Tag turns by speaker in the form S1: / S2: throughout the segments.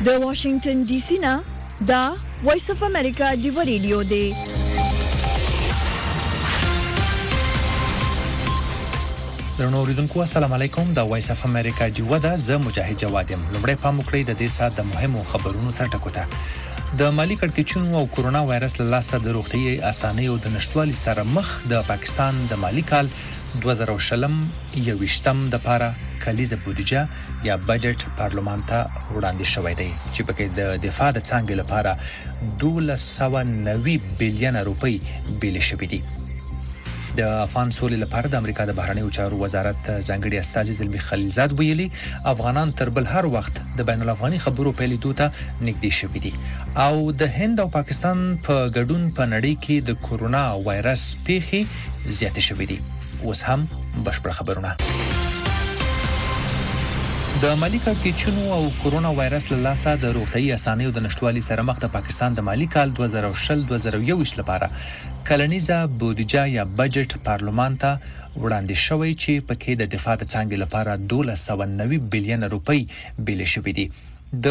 S1: د واشنگټن ډي سي نه دا وایس اف امریکا دی ریډیو دی.
S2: درنو اوریدونکو السلام علیکم. دا وایس اف امریکا دی ودا ز مجاهد جواد یم. لومړی پام وکړئ د دې سات د مهمو خبرونو سره ټکوته. د مالی کړکېچونو او کورونا وایرس له لاسه د روغتیايي اسانیو د نشټوالي سره مخ د پاکستان د مالی کال 2020 د پاره کلیزه بودیجه یا بجټ پارلمان ته وړاندې شوی دی چې پکې د دفاع د څانګې لپاره 1290 بلین روپۍ بیل شوې دي. د افغان سولې لپاره د امریکا د بهرنیو چارو وزارت ځانګړي استازي زلمی خلیلزاد ویلي افغانان تر بل هر وخت د بین الافغاني خبرو پیلېدو ته نږدې شوي دي او د هند او پاکستان په ګډون په نړۍ کې د کورونا وایرس پیښې زیاتې شوي دي. اوس هم بشپړ خبرونه. د مالی کړکېچونو او کورونا وایرس له لاسه د روغتیايي اسانیو د نشټوالي سره مخ د پاکستان د مالی کال 2020-2021 لپاره کلنیزه بودیجه یا بجټ پارلمان ته وړاندې شوی چې پکې د دفاع د څانګې لپاره 1290 بلین روپۍ بیل شوې دي. د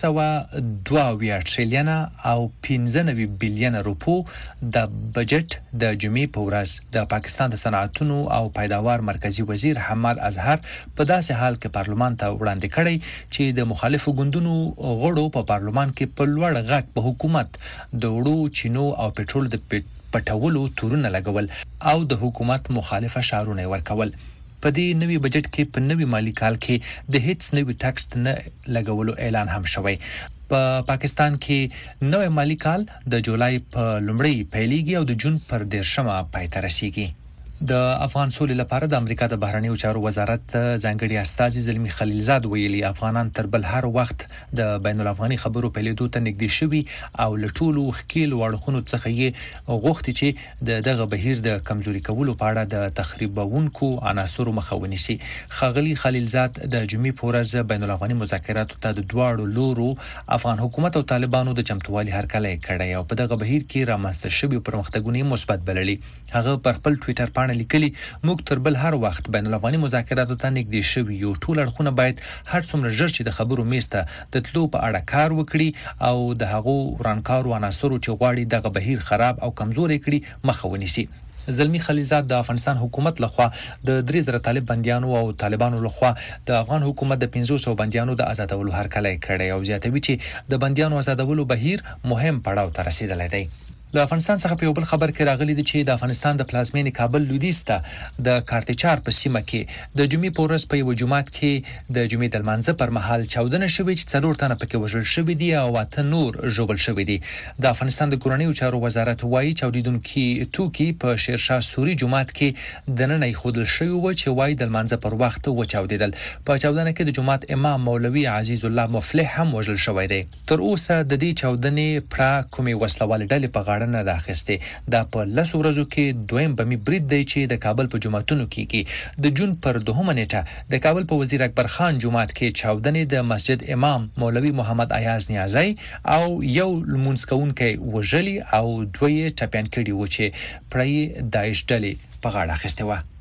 S2: 902 ټریلیون او 95 بلین روپو د بجټ د جمعې په ورځ د پاکستان د صنعتونو او پیداوار مرکزی وزیر حمال اظهر په داسې حال کې پارلمان ته وړاندې کړی چې د مخالفو ګوندونو غړو په پارلمان کې په لوړ غږ په حکومت د وړو چینو او پټرول د پټولو تورونه لګول او د حکومت مخالفه شعارونه ورکول. په دې نوي بجټ کې په نوي مالی کال کې د هیڅ نوي ټکس نه لګولو اعلان هم شوی. په پاکستان کې نوې مالی کال د جولای په لومړۍ پیلېږي او د جون پر 10مه پای ته رسیږي. د افغان سولې لپاره د امریکا د بهرنیو چارو وزارت ځانګړي استازي زلمی خلیلزاد ویلي افغانان تر بل هر وخت د بین الافغاني خبرو پیلېدو ته نږدې شوي او له ټولو ښکیلو اړخونو څخه یې غوښتي چې دغه بهیر د کمزوري کولو په اړه د تخریبونکو عناصرو مخه ونیسي. ښاغلي خلیلزاد د جمعې په ورځ بین الافغاني مذاکراتو ته د دواړو لورو افغان حکومت او طالبانو د چمتووالي هرکلی کړی او په دغه بهیر کې رامنځته شوي پرمختګونه مثبت بللي. هغه پر خپل ټویټر باندې لیکلي موږ تر بل هر وخت بین الافغاني مذاکراتو ته نږدې شوي یو. ټول اړخونه باید هر څومره ژر چې د خبرو میز ته د تلو په اړه کار وکړي او د هغو ورانکارو عناصرو چې غواړي دغه بهیر خراب او کمزوري کړي مخه ونیسي. زلمی خلیلزاد د افغانستان حکومت لخوا د 3000 طالب بنديانو او طالبانو لخوا د افغان حکومت د 500 بنديانو د آزادولو هرکلی کړی او زیاتوي چې د بنديانو آزادولو بهیر مهم پړاو ته رسیدلی دی. له افغانستان څخه په یو بل خبر کې راغلی دی چې د افغانستان د پلازمینې کابل لویدیځ ته د کارتچار په سیمه کې د جمعې په ورځ په یو جماعت کې د جمعې د لمانځه پر مهال چاودنه شوې چې 4 تنه پکې وژل شوي دي او 8 نور ژوبل شوي دي. د افغانستان د کورنیو چارو وزارت وایي چاودیدونکي توکي په شیرشاه سوري جماعت کې د نن ایښودل شوي و چې وایي د لمانځه پر وخت وچاودیدل. په چاودنه کې د جماعت امام مولوي عزیز الله مفلح هم وژل شوی دی. تر اوسه د دې چاودنې پړه کومې وسلوال ډلې په نه ده اخیسته. دا په 10 ورځو کې دویم بمي برید دی چې د کابل په جماعتونو کې د جون پر 2مه نیټه د کابل په وزیر اکبر خان جماعت کې چاودنې د مسجد امام مولوي محمد ایاز نیازی او یو لمونځ کوونکی وژلي او دوی ټپيان کړي و چې پړی داعش ډلې په غاړه اخیسته و.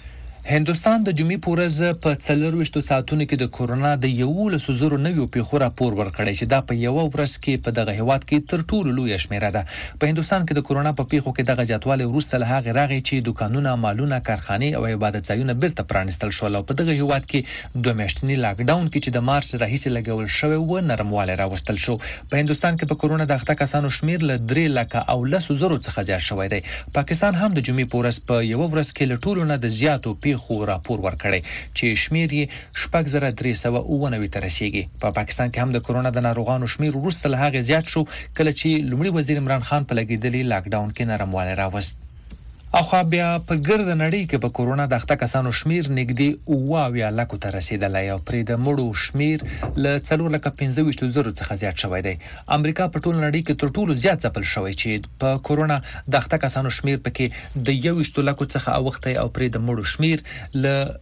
S2: هندوستان د جمعې په ورځ په 24 ساعتونو کې د کورونا د 11,000 پیښو راپور ورکړی چې دا په یو ورځ کې په دغه هیواد کې تر ټولو لوی شمیره ده. په هندوستان کې د کورونا په پیښو کې دغه زیاتوالی وروسته له هغه راغی چې دکانونه، مالونه، کارخانې او عبادت ځایونه بیرته پرانیستل شول او په دغه هیواد کې 2 میاشتنی لاک ډاون کې چې د مارچ راهیسې لګول شوی و نرموالی راوستل شو. په هندوستان کې په کورونا د اخته کسانو شمیر له 3,10,000 څخه زیات شوی دی. پاکستان هم د جمعې په ورځ په یو ورځ کې له ټولو نه د زیاتو خو راپور ورکړی چې شمیر یې 6399 ته رسیدي. په پاکستان کې هم د کورونا د ناروغانو شمیر وروسته له هغه زیات شو کله چې لومړي وزیر عمران خان په لګیدلي لاک ډاون کې نرموالی راوست. اخو بیا په ګرد نړۍ کې په کورونا د اخته کسانو شمیر نږدې اوه لکو ته رسیدلی او پرې د مړو شمیر له 4,25,000 څخه زیات شوی دی. امریکا په ټول نړۍ کې تر ټولو زیات ځپل شوی چې په کورونا د اخته کسانو شمیر پکې د 21 لکو څخه اوخته او پرې د مړو شمیر له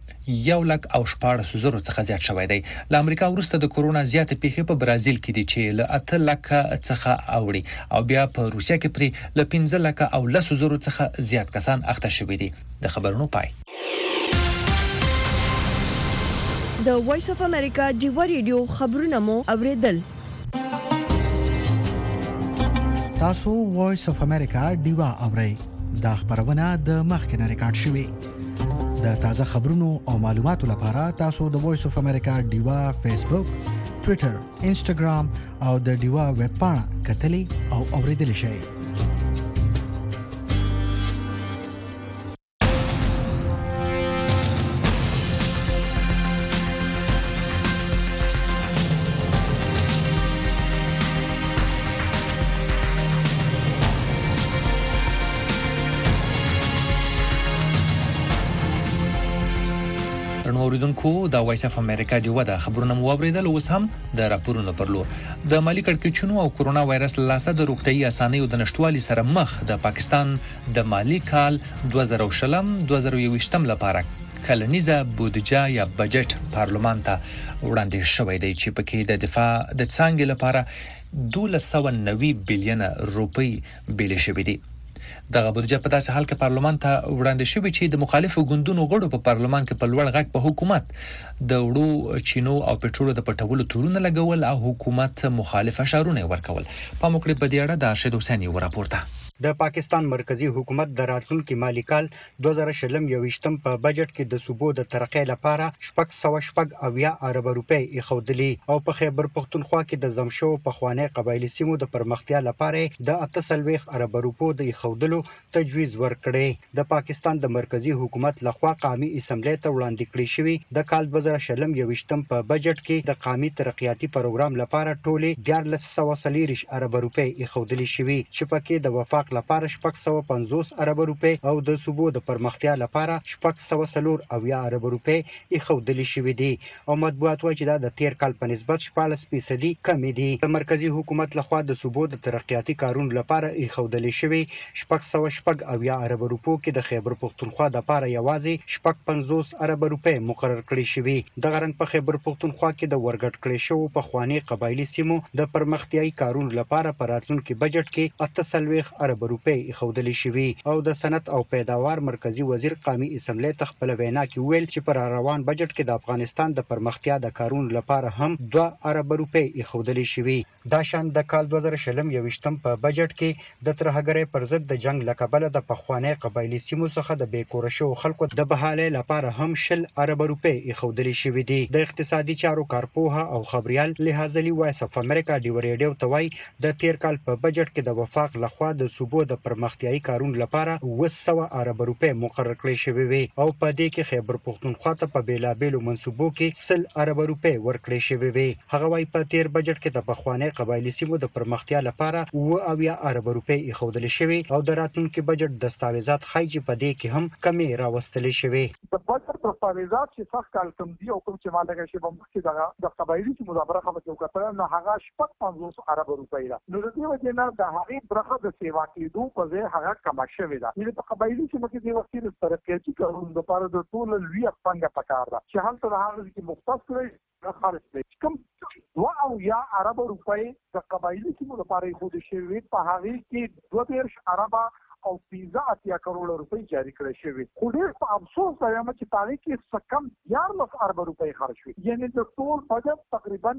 S2: 1,14,000 څخه زیات شوی دی. له امریکا وروسته د کورونا زیات پیښې په برازیل کې دي چې له 8 لک څخه اوړي او بیا په روسیا کې پرې له 15 لک او 10,000 څخه زیات کسان اخته شوي دي. د خبرونو پای.
S1: د وایس اف امریکا دی ریډیو خبرونه مو اوریدل.
S3: تاسو وایس اف امریکا ډیوا اورئ دا خبرونه د مخکنه ریکارډ شوې د تازه خبرونو او معلوماتو لپاره تاسو د وایس اف امریکا ډیوا فیسبوک ټوئیټر انسټاګرام او د ډیوا ویب پاڼه کتلې او اوریدل شئ
S2: اوریدونکو د وایس اف امریکا ډیوا د خبرونو مو اوریدل اوس هم د راپورونو پر لور د مالی کړکېچونو او کورونا وایرس لاسه د روغتيي اسانیو د نشټوالي سره مخ د پاکستان د مالی کال 2020-2021 لپاره کلنیزه بودجه یا بجټ پارلمان ته وړاندې شوی دی چې پکې د دفاع د څانګې لپاره 290 بلین روپی بیل شوی دی دغه بودجه په داسې حال کې پارلمان ته وړاندې شوی چې د مخالفو ګوندونو غړو په پارلمان کې په لوړ غږ په حکومت د وړو چینو او پټرولو د پټولو تورونه لګول او حکومت مخالف اشارونه ورکول په موکړه په دې اړه د ارشد حسین یو راپورته
S4: د پاکستان مرکزی حکومت د راتلونکي مالی کال 2020 په بجټ کې د صوبو د ترقۍ لپاره 680 ارب روپۍ ایښودلې او په خیبر پختونخوا کې د زمشو په خوانې قبایلی سیمو د پرمختیا لپاره د 48 ارب روپو د ایښودلو تجویز ورکړي د پاکستان د مرکزی حکومت لخوا قومي اسمبلی ته وړاندې کړی شوی د کال 2020 په بجټ کې د قومي ترقیاتي پروګرام لپاره ټولې 1440 ارب روپۍ ایښودلې شوی چې پکې د وفاق لپاره 650 ارب روپۍ او د صوبو د پرمختیا لپاره 640 ارب روپۍ ایښودل شوې دي او مطبوعات وايي چې دا د تیر کال په نسبت 14% کم دي د مرکزی حکومت لخوا د صوبو د ترقیاتي کارونو لپاره ایښودل شوې 680 ارب روپو کې د خیبر پختونخوا د لپاره یوازې 50 ارب روپۍ مقرر کړې شوې د غرن په خیبر پختونخوا کې د ورګټ کړې شو په خواني قبایلی سیمو د پرمختیاي کارونو لپاره په راتلونکي بجټ کې 48 ارب روپۍ ایښودل شوی او د صنعت او پیداوار مرکزی وزیر قومي اسمبلی ته خپل وینا کې ویل چې پر روان بجټ کې د افغانستان د پرمختیا د کارونو لپاره هم 2 ارب روپۍ ایښودل شوی دا شان د کال 2020 په بجټ کې د ترهګرۍ پر ضد د جنگ لکبله د پخوانی قبایلی سیمو څخه د بیکور شو خلکو د بحاله لپاره هم 10 ارب روپۍ ایښودل شوی دي د اقتصادي چارو کارپوها او خبريال لحاظلی وایس اف امریکا دی ریډیو توای د تیر کال په بجټ کې د وفاق لخوا د صوبو د پرمختیاي کارونو لپاره 200 ارب روپۍ مقرر کړې شوې وي او په دې کې خیبر پختونخوا ته په بیلابېلو منصوبو کې 100 ارب روپۍ ورکړې شوې وي هغه وايي په تیر بجټ کې د پخوانی قبایلی سیمو د پرمختیا لپاره 2 ارب روپۍ ایښودل شوې او د راتلونکي بجټ دستاویزات خایي په دې کې هم کمی راوستل شوې
S5: د بجټ دستاویزات چې څخه کال کم دي او کوم چې مالګه شی په مخ کې د قبایلی سیمو د برخه په توګه نه هغه 50 ارب روپۍ ده نو د دې وجه نه د هغه برخه د سیوا کېدو په ځای هغه کم شوی ده یعنی په قبایلی سیمو کې د وخت د ترقیاتي کارونو لپاره د ټول لوی افغانګه پکار ده چې هلته د هغه کې مختص کړی خارج دی کوم 2 ارب روپۍ د قبایلی سیمو لپاره خو د شوی په هغه کې 2 ارب او 15 کروڑ روپۍ جاری کړی شوی خو ډېر په افسوس دا یم چې تاریخ کې سکم 11 ارب روپۍ خرج شوی یعنی د ټول بجټ تقریبا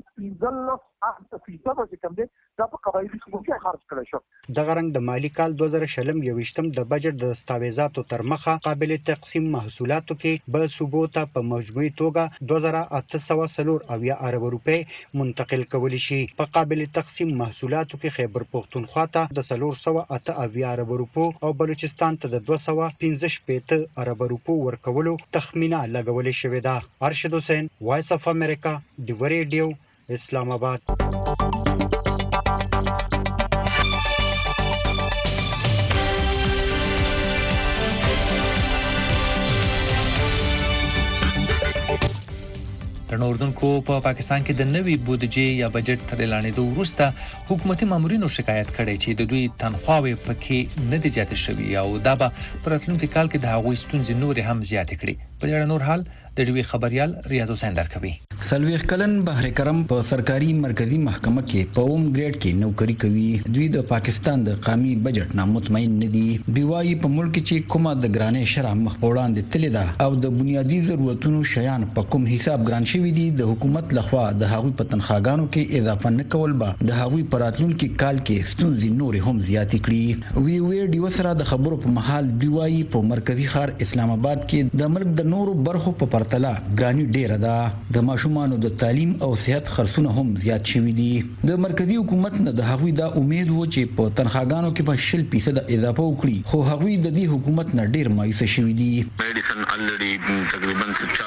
S5: 15% چې کوم دی دا په قبایلی سیمو کې خرج کړی شو
S4: د غرنګ د مالی کال 2020 د بجټ د دستاویزاتو تر مخه قابل تقسیم محصولاتو کې به صوبو ته په مجموعي توګه 2840 ارب روپۍ منتقل کول شي په قابل تقسیم محصولاتو کې خیبر پختونخوا ته د 408 ارب روپۍ او بلوچستان ته د 215 ارب روپۍ ورکولو تخمینه لګول شوې ده ارشد حسین وایس اف امریکا دی ریډیو اسلام آباد
S2: د اردوونکو په پاکستان کې د نوي بودجې یا بجټ تر اعلانېدو وروسته حکومتي مامورینو شکایت کړی چې د دوی تنخواوې پکې نه دي زیاتې شوي او دا به په راتلونکي کال کې د هغوی ستونزې نورې هم زیاتې کړي په دې اړه نور حال د ډیوی خبريال ریاض حسین درکوي.
S6: سلويخ کلن بحر کرم په سرکاري مرکزی محکمه کې په اوم ګریډ کې نوکری کوي. دوی د پاکستان د قومي بجټ نه مطمئن نه دي. دیوای په ملک کې کومه د ګرانې شرح مخ په وړاندې تللی ده او د بنیادی ضرورتونو شیان په کوم حساب ګران شوي دي. د حکومت لخوا د هغوی په تنخواګانو کې اضافه نه کول به د هغوی په راتلونکي کال کې ستونزې نورې هم زیاتې کړي. وی ډیو سره د خبرو په محل دیوای په مرکزی ښار اسلام آباد کې د ملک د نورو برخو په پرتله ګرانی ډیره ده. د ماشومانو د تعلیم او صحت خرڅونه هم زیات شوي دي. د مرکزی حکومت نه د هغوی دا امید و چې په تنخواګانو کې به 10% اضافه وکړي، خو هغوی د دې حکومت نه ډیر مایوسه شوي دي.
S7: میډیسن الریډي تقریبا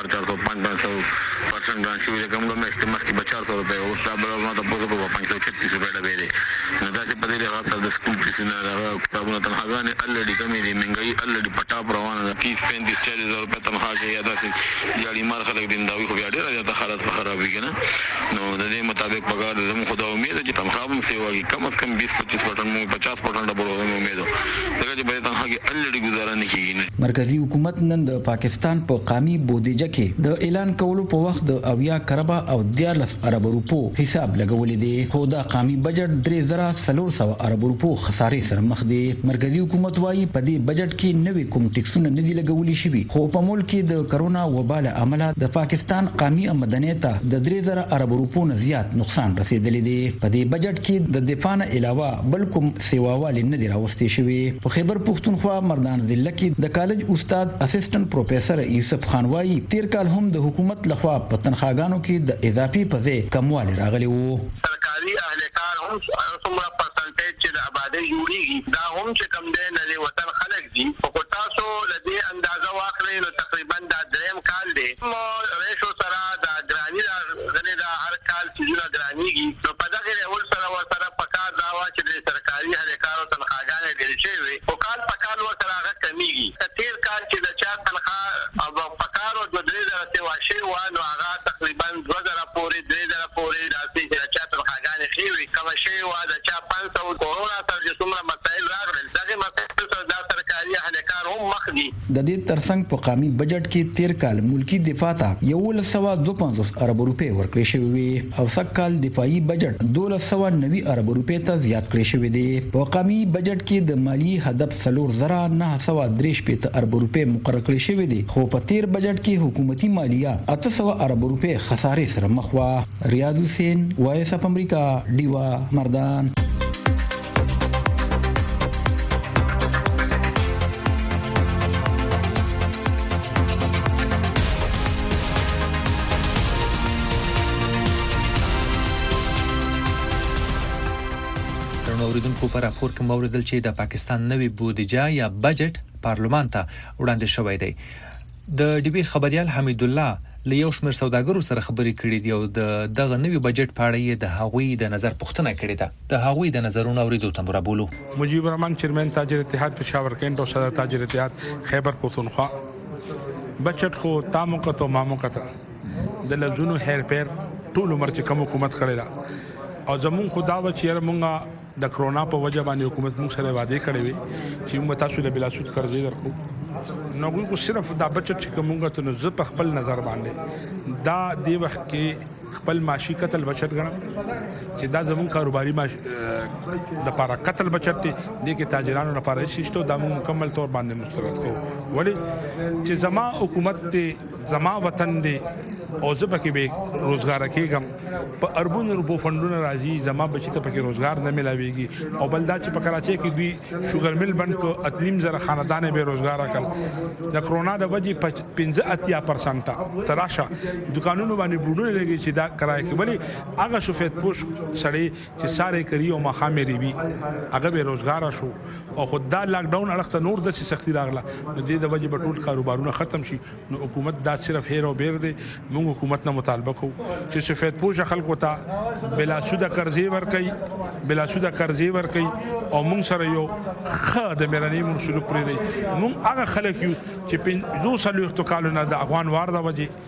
S7: 4-5% ګران شوی دی. کومه مشته مخکې 400 روپے او ستا بل ما ته پوزو په 536 روپے ډبې دي. نو دا چې په دې لحاظ سره د سکول فیسونه د کتابونو تنخواګانې الریډي کمې دي. مهنګاي الریډي پټا روانه ده. 35-40 روپے تنخواه چې یاده سي جاړي مار خلک دینداوي خو بیا ډیر زیاته حالت خرابې کنه. نو د دې مطابق پکار زمو خدا امید چې تنخواه هم سیواږي کم از کم 20-25% مو 50% ډبل امید ده. څنګه چې به تنخواه کې الریډي گزاره نه کیږي.
S6: مرکزی حکومت نن د پاکستان په قومي بودیجه کې د اعلان کولو په وخت د 80 کربا او 14 ارب روپو حساب لګولې دي، خو دا قومي بجټ 3400 ارب روپو خسارې سره مخ دی. مرکزی حکومت وايي په دې بجټ کې نوې کوم ټیکسونه نه دي لګولې شوي، خو په ملک کې د کرونا وبا له امله د پاکستان قومي آمدنی ته د 3000 ارب روپو نه زیات نقصان رسیدلی دی. په دې بجټ کې د دفاع نه علاوه بل کوم سیواوالي نه دی راوستي شوی. په خیبر پښتونخوا مردان ضلع کې د کالج استاد اسسټنټ پروفیسور یوسف خان وايي تیر کال هم د حکومت لخوا په تنخواګانو کې د اضافي پځې کموالی راغلی وو.
S7: سرکاري اهلکار هم څومره پرسنټیج چې د آبادی جوړیږي دا هم چې کم دی نه دی وطن خلک دي. خو تاسو لدی اندازه واخلئ نو تقریبا دا دریم کال دی ریشو سره دا ګرانی دا غنی دا هر کال چې ګرانیږي. نو په دغه ډول سره پکار دا وا چې د سرکاري اهلکارو تنخواګانې ډېرې شوي او کال په کال ورسره هغه کمیږي. تیر کال چې د چا تنخواه او پکار او 2000 سیوا شوي وه نو هغه تقریبا 2000 پورې 3000 پورې راځي چې د چا تنخواګانې ښې وي کمه شوې وه. د چا 500 کورونا سره چې څومره مسایل راغلل دغې مسایلو سره دا سرکاري اهلکار هم مخ دي.
S6: د دې ترڅنګ په قومي بجټ کې تیر کال ملکی دفاع ته 1152 ارب روپے ورکړې شوې وي او سږ کال دفاعي بجټ 1290 ارب روپے ته زیات کړی شوی دی. په قومي بجټ کې د مالی هدف 4993 ارب روپے مقرر کړی شوی دی، خو په تیر بجټ کې حکومتي مالیه 800 ارب روپے خسارې سره مخ وه. ریاض حسین وایس اف امریکا ډیوا مردان.
S2: اوریدونکو پر راپور کې موردل چې د پاکستان نوې بودیجه یا بجټ پارلمان ته وړاندې شوی دی. د ډیبي خبريال حمید الله له یو شمېر سوداګرو سره خبرې کړې دي او دغه نوې بجټ په اړه د هغوی د نظر پوښتنه کړې ده. د هغوی د نظرونو اوریدو ته مرابولو.
S8: مجيب الرحمن چیرمن تاجر اتحاد پېښور کېنټ او صدر تاجر اتحاد خیبر پښتونخوا. بجټ خو تامو کتو مامو کته د لزونو هیر پیر ټول عمر چې کوم حکومت کړی دا او زمون خدا و چې مونږه د کرونا په وجه باندې حکومت موږ سره وعده کړې وي چې موږ تاسو له بلا سود قرضې درکو. نو موږ صرف دا بچت چې کومه ته نو ز په خپل نظر باندې دا دی وخت کې خپل معاشي قتل بچت غنم چې دا زمون کاروباري د پاره قتل بچت دي کې تاجرانو لپاره شیشتو دا مکمل تور باندې مسترد کو ولی چې زما حکومت ته زما وطن دی او زبکه به روزګار کېږم په اربونو روپو فندونه راځي زما بچی ته پکې روزګار نه ملاويږي او بلدا چې په کراچۍ کې دوی شوګر مل بند کو اتنیم زره خاندان به روزګار کړ. د کرونا د وجې 15% تراشه دکانونو باندې بوډونه لګي چې دا کرای کې بلی هغه سفید پوش سړی چې ساره کوي او مخامې ریبي هغه به روزګار شو او خدای لاک ډاون اړخته نور د سختي راغله. د دې د وجې په ټول کاروبارونه ختم شي. نو حکومت دا صرف هیر او بیر دی. موږ حکومت نه مطالبه کوو چې سفید پوش خلکو ته بلا سود قرضې ورکړي او موږ سره یو خا د مېراني موږ سلوک پرې دی. موږ هغه خلک یو چې 200 کالونه د افغان وار د وجې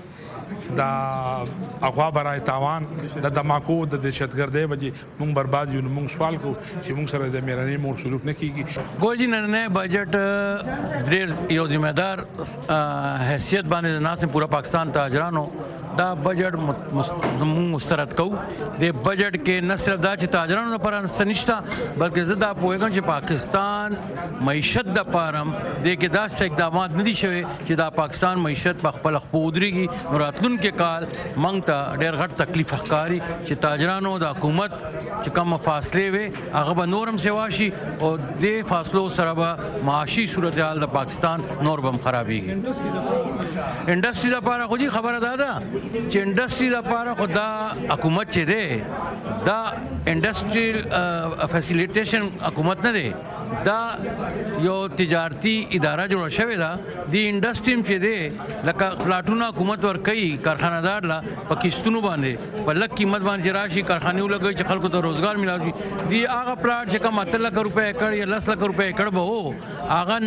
S8: دا اغوا برای تاوان د دماکو د دهشتګردۍ وجې مونږ برباد یو. مونږ سوال کو چې مونږ سره د میرانی مور سلوک نه کیږي.
S9: ګورجی نن بجټ ډېر یو ذمہ دار حیثیت باندې ناسم پورا پاکستان تاجرانو دا بجټ مسترد کو. د بجټ کې نه صرف دا چې تاجرانو لپاره سنشتہ بلکې زدا پوهیږم چې پاکستان معیشت د پارم د کې داسې اقدامات ندي شوي چې دا پاکستان معیشت په خپل خپودريږي. نو راتلونکي کال مونږ ته ډېر غټ تکلیف ښکاري چې تاجرانو د حکومت چې کوم فاصله وي هغه به نورم سیواشي او د فاصلو سره به معاشي صورتحال د پاکستان نور بم خرابيږي. انډستری لپاره خو دي خبره ده چې انډستری لپاره خو دا حکومت چې ده دا انډستریل فیسیلیټیشن حکومت نه دی. دا یو تجارتی اداره جوړه شوې ده. د انډستریم چې دی لکه پلاټونه حکومت ورکوي کارخانه‌دار لا په کیستونو باندې په لږ قیمت باندې راشي کارخانې ولګوي چې خلکو ته روزګار ملایي. دی هغه پلاټ چې کوم 8 لک روپے ایکڑ یا 10 لک روپے ایکڑ به هو هغه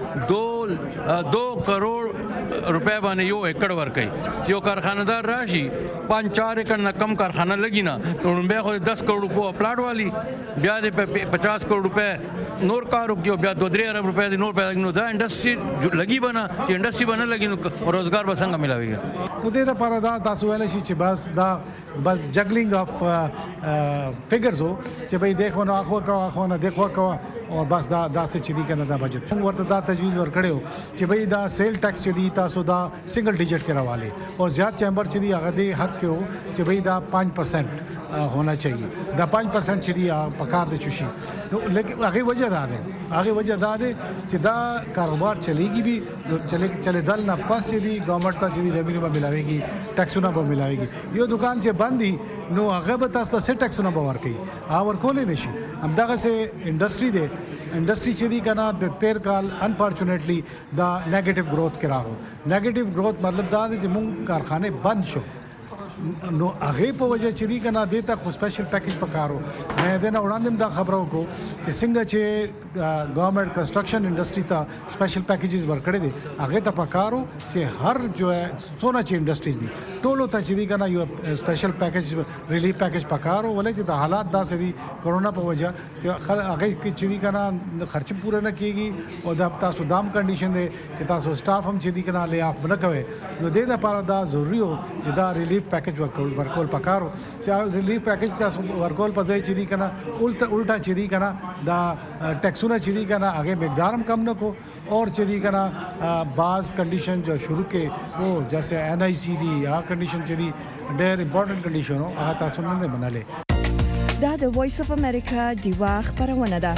S9: نن 2 کروڑ روپے باندې یو ایکڑ ورکوي. چې یو کارخانه‌دار راشي 5-4 ایکڑ نه کم کارخانه لګي نه نو بیا خو 10 کروڑ روپے پلاټ والی بیا د 50 کروڑ روپے نور کارو کې بیا 2-3 ارب روپے د نور پیدا نو دا انډستری لګي بنا چې انډستری بنا لګي نو روزګار به څنګه ملاويږي.
S10: نو د دې لپاره دا تاسو ویل شي چې بس جګلینګ اف فګرز او چې به دیکھو نو اخو نه دیکھو او بس دا څه چې دی کنه دا بجټ موږ ورته دا تجویز ورکړیو چې به دا سیل ټیکس چې دی تاسو دا سنگل ډیجټ کې راواله او زیات چیمبر چې دی هغه دی حق کې چې به دا 5% होना चाहिए. دا 5% چې دی پکار دي چشي نو لیکن هغه وجه دا ده چې دا کاروبار چلےږي بھی چلے دل نه پس چې دی ګورنمنت ته چې دی ریونیو به ملاويږي ټیکسونه به ملاويږي. یو دکان چې بندي نو هغه به تاسو ته ټیکسونه به ورکړي اور کولې نشي. همدغه سه انډستری دی انډستری چې دی کنه د 13 کال انفورچونټلی دا نیگیټیو گروث کراغو. نیگیټیو گروث مطلب دا دی چې مونږ کارخانه بند شو نو هغه په وجه چې دی کنه دیتا خو سپیشل پیکیج پکارو. مې دا نه وړاندې دا خبرو کو چې څنګه چې ګورنمنت کنسټرکشن انډستری ته سپیشل پیکیجز ورکړي دي هغه ته پکارو چې هر جو سونا چې انډستریز دي ټولو ته چې دی کنه یو سپیشل پیکیج ریلیف پیکیج پکارو ولې چې د حالات داسې دي کورونا په وجه چې هغه چې دی کنه خرچ پوره نه کیږي او د تاسو دام کنډیشن دي چې تاسو سټاف هم چې دی کنه لې اپ نه کوي. نو د دې لپاره دا ضروری و چې دا ریلیف پیکیج ورکول پکارو چې ریلیف پیکیج تاسو ورکول پځای چې دی کنه الټا چې دی کنه دا ټیکسونه چې دی کنه هغه مقدار هم کم نه کو اور چې دی کنه باز کنډیشن جو شروع کې وہ جیسے NIC دی یا کنډیشن چې دی ډېر امپورټنٹ کنډیشن هو هغه تاسو نه منلې.
S1: دا د وایس اف امریکا دیوا خبرونه ده.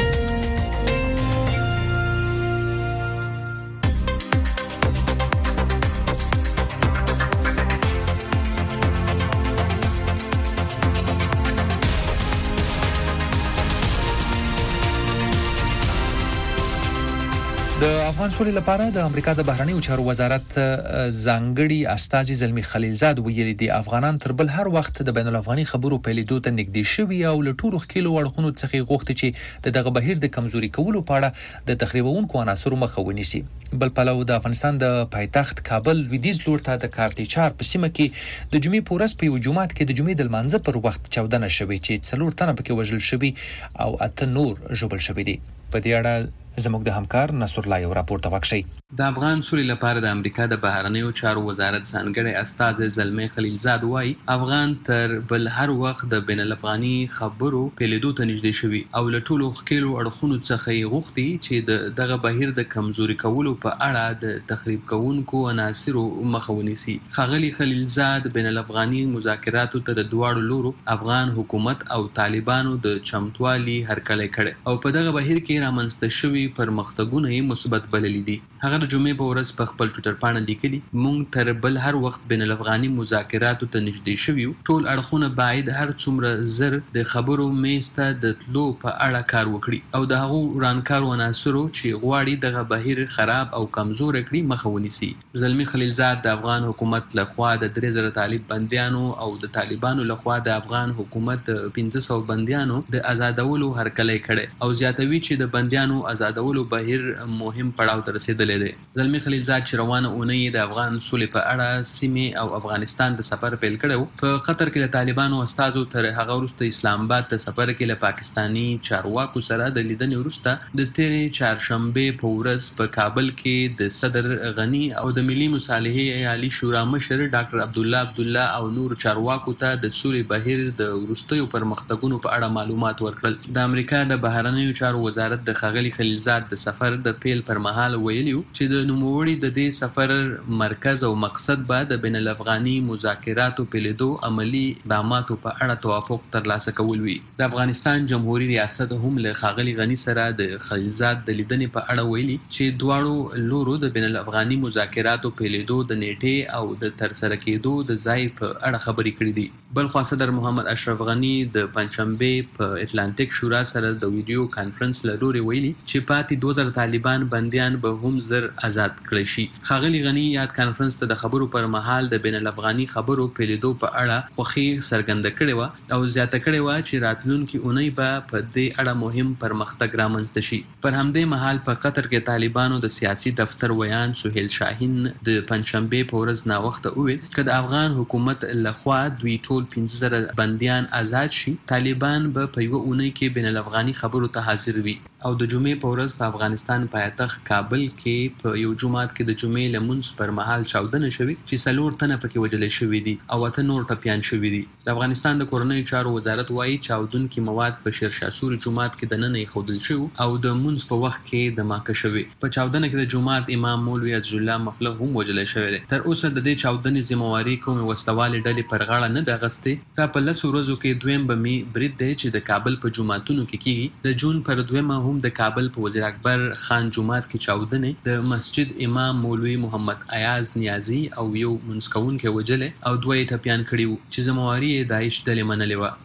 S2: د افغان سولې لپاره د امریکا د بهرنیو چارو وزارت ځانګړي استازي زلمی خلیلزاد ویلي دي افغانان تر بل هر وخت د بین الافغاني خبرو پیلېدو ته نږدې شوي او له ټولو ښکېلو اړخونو څخه غوښتي چې دغه بهیر د کمزوري کولو په اړه د تخریبونکو عناصرو مخه ونیسي. بل پلو د افغانستان د پایتخت کابل لویدیځ لور ته د کارتیچار په سیمه کې د جمعې په ورځ په یو جومات کې د جمعې د لمانځه پر وخت چاودنه شوې چې 4 تنه پکې وژل شوي او 8 نور ژوبل شوي دي. په دې اړه زموږ د همکار نصر الله یو راپورټ وکړي.
S11: د افغان سولې لپاره د امریکا د بهرنیو چارو وزارت ځانګړي استازي زلمی خلیلزاد وایي افغان تر بل هر وخت د بین الافغاني خبرو پیلېدو ته نږدې شوي او له ټولو ښکېلو اړخونو څخه یې غوښتي چې دغه بهیر د کمزوري کولو په اړه د تخریب کوونکو عناصرو مخه ونیسي. ښاغلي خلیلزاد بین الافغاني مذاکراتو ته د دواړو لورو افغان حکومت او طالبانو د چمتوالي هرکلی کړی او په دغه بهیر کې رامنځته شوي پرمختګونه یې مثبت بللي دي. هغه د جمعې په ورځ په خپل ټویټر باندې لیکلي موږ تر بل هر وخت بین الافغاني مذاکراتو ته نږدې شوي یو. ټول اړخونه باید هر څومره زر د خبرو میز ته د تلو په اړه کار وکړي او د هغو ورانکارو عناصرو چې غواړي دغه بهیر خراب او کمزور کړي مخه ونیسي. زلمی خلیلزاد د افغان حکومت لخوا د 3000 طالب بندیانو او د طالبانو لخوا د افغان حکومت 1500 بندیانو د آزادولو هرکلی کړي او زیاتوي چې د بندیانو آزادولو بهیر مهم پړاو ته رسیدلی دی. دی. زلمی خلیلزاد چې روانه اونۍ د افغان سولې په اړه سیمې او افغانستان د سفر پیل کړو. په قطر کې له طالبانو استادو تر هغه وروسته اسلام آباد ته سفر کې له پاکستانی چارواکو سره د لیدنې وروسته د تیرې چهارشنبه په ورځ په کابل کې د صدر غنی او د ملي مصالحې عالی شورا مشر ډاکټر عبدالله او نور چارواکو ته د سولې بهیر د وروستیو پرمختګونو په اړه معلومات ورکړل. د امریکا د بهرنیو چارو وزارت د ښاغلي خلیلزاد د سفر د پیل پر مهال ویلي چې د نوموړي د دې سفر مرکز او مقصد به د بین الافغاني مذاکراتو په لیدو عملی اقداماتو په اړه توافق ترلاسه کول وي. د افغانستان جمهوریت ریاست هم له ښاغلي غنی سره د خلیلزاد د لیدنې په اړه ویلي چې دواړو لورو د بین الافغاني مذاکراتو په لیدو د نیټې او د ترسره کېدو د ځای په اړه خبرې کړې دي. بل خو صدر محمد اشرف غنی د پنځشنبه په اتلانتیک شورا سره د ویډیو کانفرنس لوري ویلي چې پاتې 2000 طالبان بنديان به هم زر آزاد کړي شي. ښاغلي غنی یاد کانفرنس ته د خبرو پر مهال د بین الافغاني خبرو په لیدو په اړه خوښي څرګنده کړې و او زیاته کړې و چې راتلونکي اونۍ به په دې اړه مهم پرمختګ رامنځته شي. پر همدې مهال په قطر کې طالبانو د سیاسي دفتر ویان سهیل شاهین د پنځشنبه په ورځ نا وخت وویل چې د افغان حکومت لخوا دوی ټول 15,000 بنديان آزاد شي طالبان به په یو اونۍ کې بین الافغاني خبرو ته حاضر وي. او د جمعې په ورځ په افغانستان پایتخت کابل کې په یو جمعات کې د جمعې لمونځ پر مهال چاودنه شوې چې 4 تنه پکې وژل شوي دي او 8 نور ټپيان شوي دي. د افغانستان د کورنۍ چارو وزارت وايي چاودونکي مواد په شیرشاه جمعات کې د نن خودل شو او د مونځ په وخت کې د ماکه شوي. په چاودنه کې د جمعات امام مولوي عز الله مفلح هم وژل شوی دی. تر اوسه د دې چاودنې ذمہواری کومه وسوالې ډلې پر غاړه نه ده غستې. تا په 10 ورځو کې دویم بمي برید دی چې د کابل په جمعاتونو کې کیږي. د جون پر دویمه هم د کابل په وزیر اکبر خان جمعات کې چاودنې د مسجد امام مولوي محمد ایاز نیازی او یو منسکون کې وجل او دوی ټپيان کړیو چې ذمہواری داعش ډلې منلې و.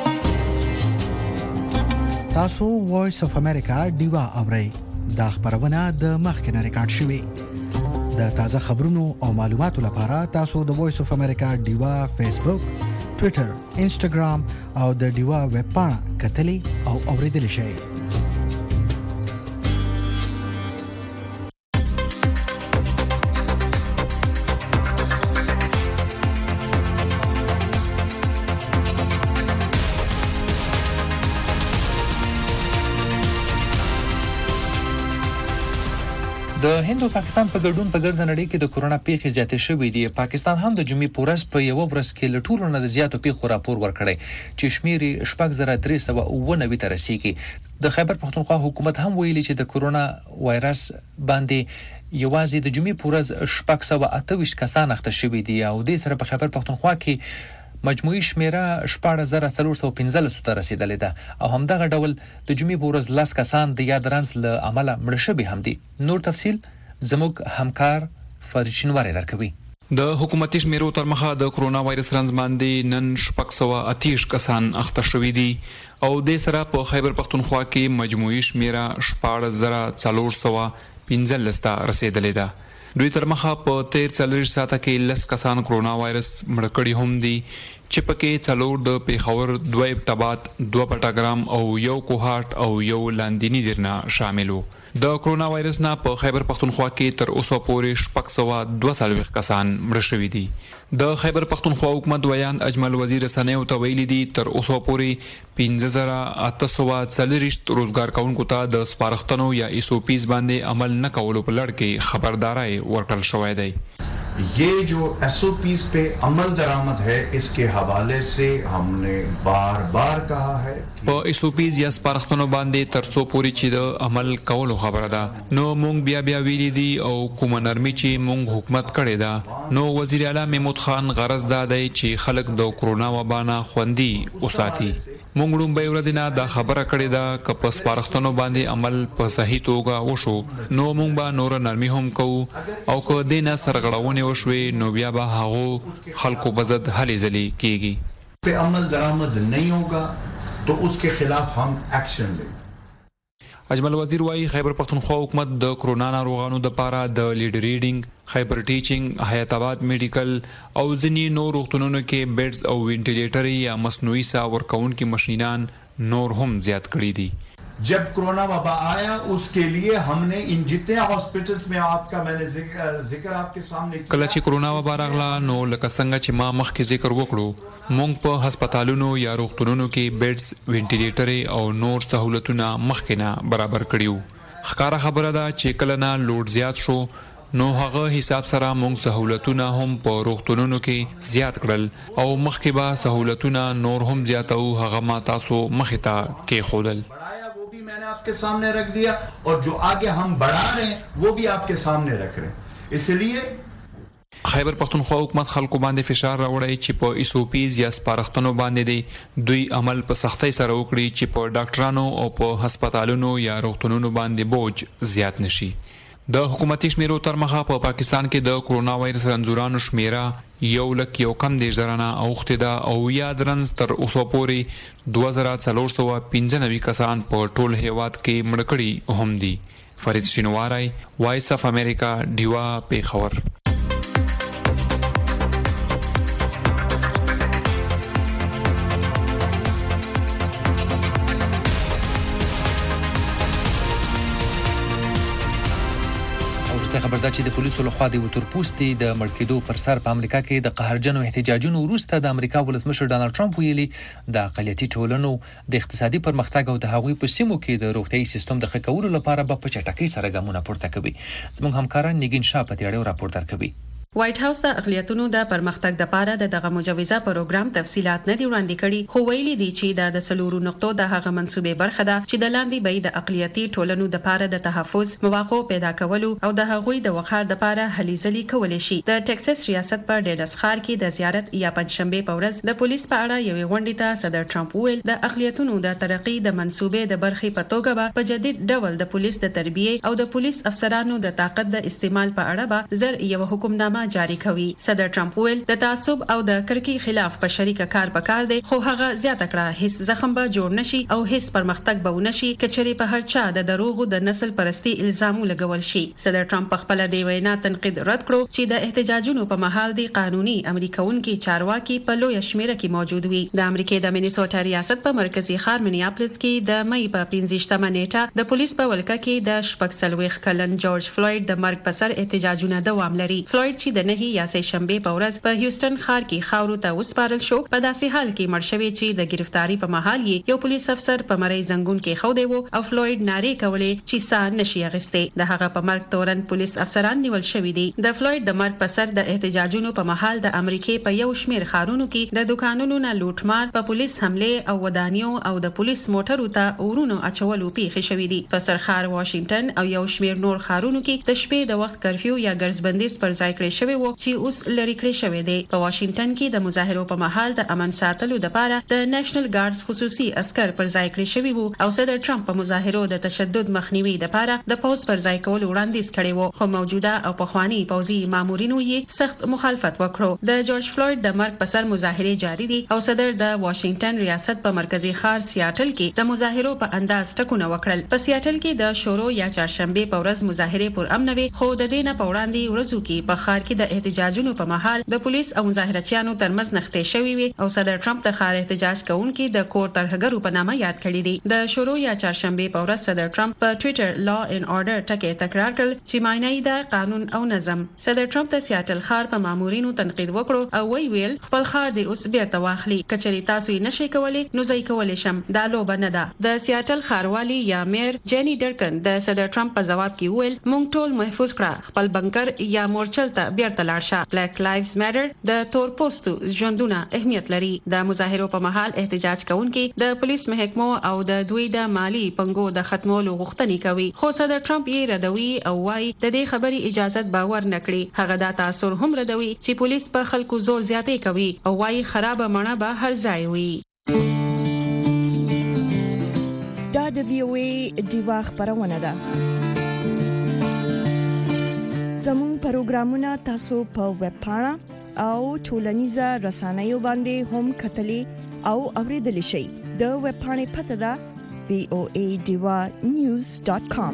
S3: تاسو وایس اف امریکا دیوا اورئ دا خبرونه د مخکنه ریکارډ شوې. د تازه خبرونو او معلوماتو لپاره تاسو د وایس اف امریکا دیوا فیسبوک، ټوئیټر، انسټاګرام او د دیوا ویب پاڼه کتلی او اوریدل شئ.
S2: د هند او پاکستان په ګډون په ګرد نړۍ کې د کورونا پیښې زیاتې شوې دي. پاکستان هم د جمعې په ورځ په یو ورځ کې له ټولو نه زیاتو پیښو راپور ورکړی چې شمیر 6399 ته رسیدي. د خیبر پختونخوا حکومت هم ویلي چې د کورونا وایرس باندې یوازې د جمعې په ورځ 628 کسان اخته شوي دي او د سره په خیبر پختونخوا کې مجموعي شمیره 14415 ته رسیدلې ده او همدغه ډول د جمعې په ورځ 10 کسان د یاد رانس له عمله مړه شوي هم دي. نور تفصيل زموږ همکار فرشینوار درکوي.
S12: د حکومتي شمیرو تر مخه د کورونا وایرس رنځ باندې نن 628 کسان اخته شوي دي او د سره په خیبر پختونخوا کې مجموعي شمیره 14415 ته رسیدلې ده. دوی تر مخه په 43 ساعته کې 10 کسان کورونا وایرس مړ کړي هم دي چې پکې څلور د پیښور، 2 ابټاباد، 2 پټاګرام او 1 کوهاټ او 1 لاندینی درنا شامل وو. د کورونا وایرس نه په خیبر پختونخوا کې تر اوسه پورې 642 کسان مړ شوي دي. د خیبر پختونخوا حکومت ویان اجمل وزیر سنیو ته ویلي دي تر اوسه پورې 15840 روزګار کونکو ته د سپارښتنو یا ایسوپیز باندې عمل نه کولو په لړ کې خبرداري ورکړل شوې ده.
S13: ये जो SOPs पे अमल दरामद है इसके हवाले से हमने बार बार कहा है
S12: په SOPs یا سپارښتنو باندې ترڅو پوری چې د عمل کولو خبره ده نو مونږ بیا ویلي دي او کوم نرمي چې مونږ حکومت کړی ده نو وزیر اعلی محمود خان غرض دا دی چې خلک د کورونا وبا نه خوندي وساتي. مونږ لومبه ورځ نه دا خبره کړې ده چې په سپارښتنو باندې عمل په صحیح توګه وشو نو مونږ به نور نرمي هم کوو او که د نه سرغړونه وشوي نو بیا به هغه خلکو بزد هلي ځلي کیږي.
S13: पे अमल दरामद नहीं होगा तो उसके खिलाफ हम एक्शन लेंगे.
S12: اجمل وزیر وايي خیبر پختونخوا حکومت د کرونا ناروغانو د پاره د لیډ ریډینګ، خیبر ټیچینګ، حیات آباد میډیکل او ځینی نور روغتونونو کې بیډز او وینټیلیټر یا مصنوعي سا ورکون کې ماشينان نور هم زیات کړی دي.
S13: जब कोरोना वबा आया उसके लिए हमने इन जितने हॉस्पिटल्स में आपका मैंने जिक्र आपके सामने
S12: कله چې کورونا وبا راغله نو لکه څنګه چې ما مخکې ذکر وکړو مونږ په هسپتالونو یا روغتونونو کې بیډز وینټیلیټر او نور سہولتونه مخکې نه برابر کړیو ښکارا خبره ده چې کله نه لوډ زیات شو نو هغه حساب سره مونږ سہولتونه هم په روغتونونو کې زیات کړل او مخکې به سہولتونه نور هم زیاتو هغه ما تاسو مخې ته کې خودل
S13: मैंने आपके सामने रख दिया और जो आगे हम बढ़ा रहे हैं वो भी आपके सामने रख रहे हैं इसलिए
S12: خیبر پختونخوا حکومت خلکو باندې فشار راوړی چې په ایسوپیز یا سپارښتنو باندې دی دوی عمل په سختۍ سره وکړي چې په ډاکټرانو او په هسپتالونو یا روغتونونو باندې بوج زیات نشي د حکومتي شمیرو تر مخه په پاکستان کې د کورونا وایرس رنځورانو شمیره 1,115 اوخته ده او یا درنځ تر اوسه پورې 2495 کسان په ټول هیواد کې مړ کړي هم دي فرید شینواری وایس اف امریکا دیوا پیښور
S2: څه خبر ده چې د پولیسو لخوا د وترپوستي د مړکېدو پر سر په امریکا کې د قهرجنو احتجاجونو وروسته د امریکا ولسمشر ډانلډ ټرمپ ویلي د اقلیتي ټولنو د اقتصادي پرمختګ او د هغوی په سیمو کې د روغتیايي سیستم د ښه کولو لپاره به په چټکۍ سره ګامونه پورته کوي زموږ همکاران نګین شاه په دې اړه راپور درکوي
S14: وایټ هاوس د اقلیتونو د پرمختګ لپاره دغه مجوزه پروګرام تفصيلات نه دی وړاندې کړي خو ویلي دي چې د سلورو نقطو د هغه منسوبې برخه ده چې د لاندې به د اقلیتي ټولنو د لپاره د تحفظ مواقع پیدا کولو او د هغوی د وقار لپاره هلي ځلي کول شي د ټکساس ریاست په ډیلس ښار کې د زیارت یا پنځشنبه په ورځ د پولیس په اړه یوې غونډې ته صدر ټرمپ ویل د اقلیتونو د ترقی د منسوبې د برخې په توګه په جدید ډول د پولیس د تربیه او د پولیس افسرانو د طاقت د استعمال په اړه به زر یو حکمنامه جاری کوي صدر ټرمپ ویل د تعصب او د کرکي خلاف په شریکه کار پکار دی خو هغه زیاته کړه هیڅ زخم به جوړ نشي او هیڅ پرمختګ به ونشي کچري په هر چا د دروغ د نسل پرستی الزام لګول شي صدر ټرمپ په خپل دی وینا تنقید رد کړو چې د احتجاجونو په محل دی قانوني امریکایونکي چارواکي په لوی شمیره کې موجود وي د امریکای د مینیسوټا ریاست په مرکزی ښار مینیاپولس کې د مې په 15مه نیټه د پولیس په ولکه کې د شپږ کلن جورج فلوید د مرګ په سر احتجاجونه دوام لري فلوید چې د نهي یا شنبه په ورځ په هیوستن ښار کې خاورو ته وسپارل شو په داسې حال کې مرشوي چې د گرفتاری په محل یو پولیس افسر په مری زنګون کې خو دی او فلوید ناری کولې چې سان نشي اغسته د هغه په مرګ تورن پولیس افسران نیول شوی دي د فلوید د مرګ په سر د احتجاجونو په محل د امریکای په یو شمیر ښارونو کې د دکانونو نه لوټمار په پولیس حمله او ودانیو او د پولیس موټرو ته اورونو اچولو پیښې شوې دي په سرخار واشنگټن او یو شمیر نور ښارونو کې د شپې د وخت کرفیو یا ګرځبندیز پر ځای کړی شوی و چې اوس لری کړی شوی دی په واشنگټن کې د مظاهرو په محل د امن ساتلو لپاره د نېشنل ګارډز خصوصي عسكر پر ځای کړی شوی وو او صدر ټرمپ په مظاهرو د تشدد مخنیوي لپاره د پوز پر ځای کول وړاندیز کړی وو خو موجوده او پخوانی پوزي مامورینو یې سخت مخالفت وکړو د جورج فلوید د مرګ په سر مظاهره جاری دي او صدر د واشنگټن ریاست په مرکزی ښار سیاتل کې د مظاهرو په انداز ټکونه وکړل په سیاتل کې د شورو یا چهارشنبه په ورځ مظاهره پر امن وي خو د دینه په وړاندې ورځو کې په ښار کې د احتجاجونو په محل د پولیس او مظاهرچیانو ترمنځ نښتې شوې وي او صدر ټرمپ د ښار احتجاج کوونکو د کور ترهګرو په نامه یاد کړی دی د شروع یا چهارشنبه په ورځ صدر ټرمپ په ټوئیټر لا ان اورډر ټکی تکرار کړ چې معنی دا قانون او نظم صدر ټرمپ د سیاتل ښار په مامورینو تنقید وکړو او ویل خپل ښار د اوس بیرته واخلي کچري تاسو یې نشئ کولای نو ځای کولای شم دا لوبه نه ده د سیاتل ښاروالي یا میر جینی ډرکن د صدر ټرمپ په جواب کې ویل مونږ ټول محفوظ کړه خپل بنکر یا مورچل ته بیرته لاړ شه بلیک لایوز میټر د تور پوستو ژوندونه اهمیت لري د مظاهرو په محل احتجاج کوونکي د پولیس محکمو او د دوی د مالی پنګو د ختمولو غوښتنې کوي خو صدر ټرمپ یې ردوي او وايي د دې خبرې اجازه باور نکړي هغه دا تاثر هم ردوي چې پولیس په خلکو زور زیاتې کوي او وايي خراب مړه به هر ځای وي
S1: دا د VOA دیوا خبرونه ده زموږ پروګرامونه تاسو په ویب پاڼه او ټولنیزه رسنیو باندې هم کتلی او اوریدلی شئ د ویب پاڼې پته ده voadivanews.com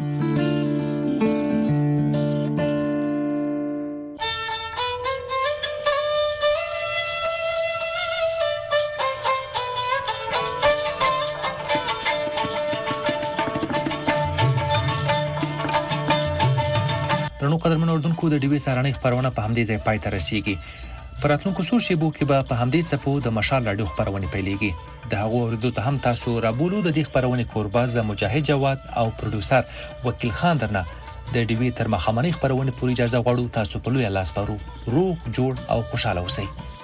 S2: اوردونکو د ډیوی سارنۍ خبرونه په همدې ځای پای ته رسیږي. پر راتلونکو څو شیبو کې به په همدې څپو د مشال راډیو خبرونه پیلېږي. د هغو اوریدو ته هم تاسو رابولو. د دې خبرونه کورباز مجاهد جواد او پروډوسر وکیل خان درنه د ډیوی تر مخامنۍ خبرونه پوری اجازه غواړو. تاسو په لوی لاس ورو روغ جوړ او خوشاله اوسئ.